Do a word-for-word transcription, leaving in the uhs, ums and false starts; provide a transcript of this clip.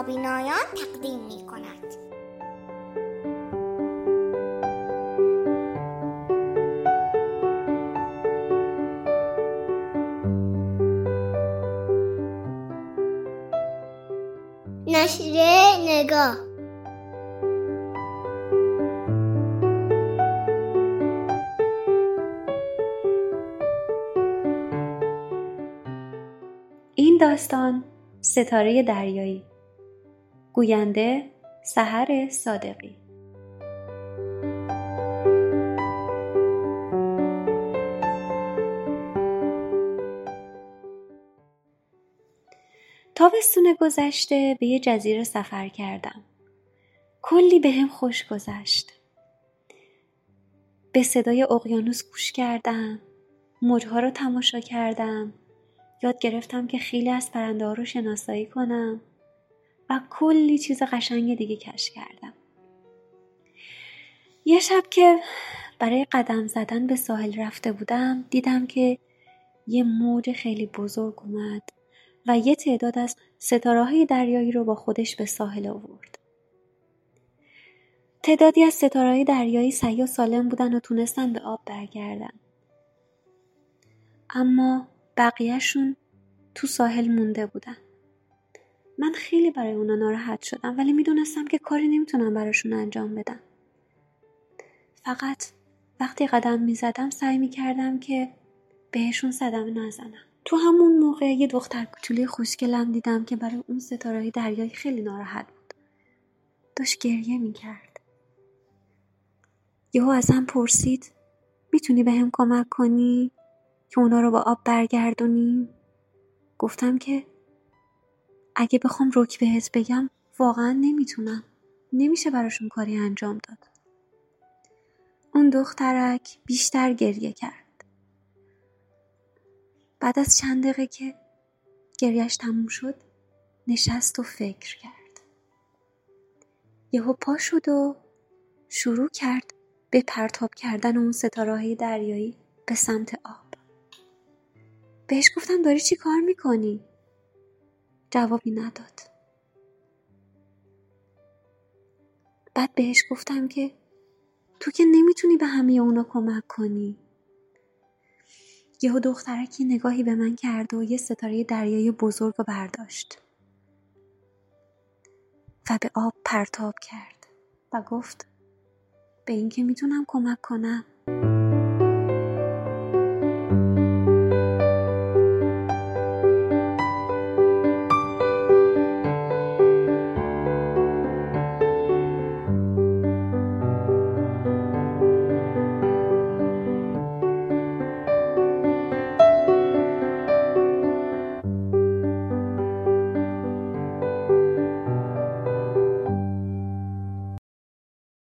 نابینایان تقدیم می کند. نشریه نگاه. این داستان ستاره دریایی. گوینده سحر صادقی. تابستون گذشته به یه جزیره سفر کردم. کلی به هم خوش گذشت. به صدای اقیانوس گوش کردم. موجها رو تماشا کردم. یاد گرفتم که خیلی از پرنده ها رو شناسایی کنم و کلی چیز قشنگ دیگه کشف کردم. یه شب که برای قدم زدن به ساحل رفته بودم دیدم که یه موج خیلی بزرگ اومد و یه تعداد از ستاره‌های دریایی رو با خودش به ساحل آورد. تعدادی از ستاره‌های دریایی صحیح و سالم بودن و تونستن به آب برگردن. اما بقیه‌شون تو ساحل مونده بودن. من خیلی برای اونا ناراحت شدم ولی میدونستم که کاری نمیتونم براشون انجام بدم. فقط وقتی قدم میزدم سعی میکردم که بهشون صدمه نزنم. تو همون موقع یه دختر کوچولی خوشگلم دیدم که برای اون ستاره‌های دریایی خیلی ناراحت بود. داشت گریه میکرد. یهو ازم پرسید میتونی بهم کمک کنی که اونا رو با آب برگردونی؟ گفتم که اگه بخوام رک بهت بگم واقعا نمیتونم. نمیشه براشون کاری انجام داد. اون دخترک بیشتر گریه کرد. بعد از چند دقیقه که گریهش تموم شد نشست و فکر کرد. یهو پا شد و شروع کرد به پرتاب کردن اون ستاره‌های دریایی به سمت آب. بهش گفتم داری چی کار میکنی؟ جوابی نداد. بعد بهش گفتم که تو که نمیتونی به همه اونا کمک کنی. یهو دخترکی نگاهی به من کرد و یه ستاره دریایی بزرگ رو برداشت و به آب پرتاب کرد و گفت به این که میتونم کمک کنم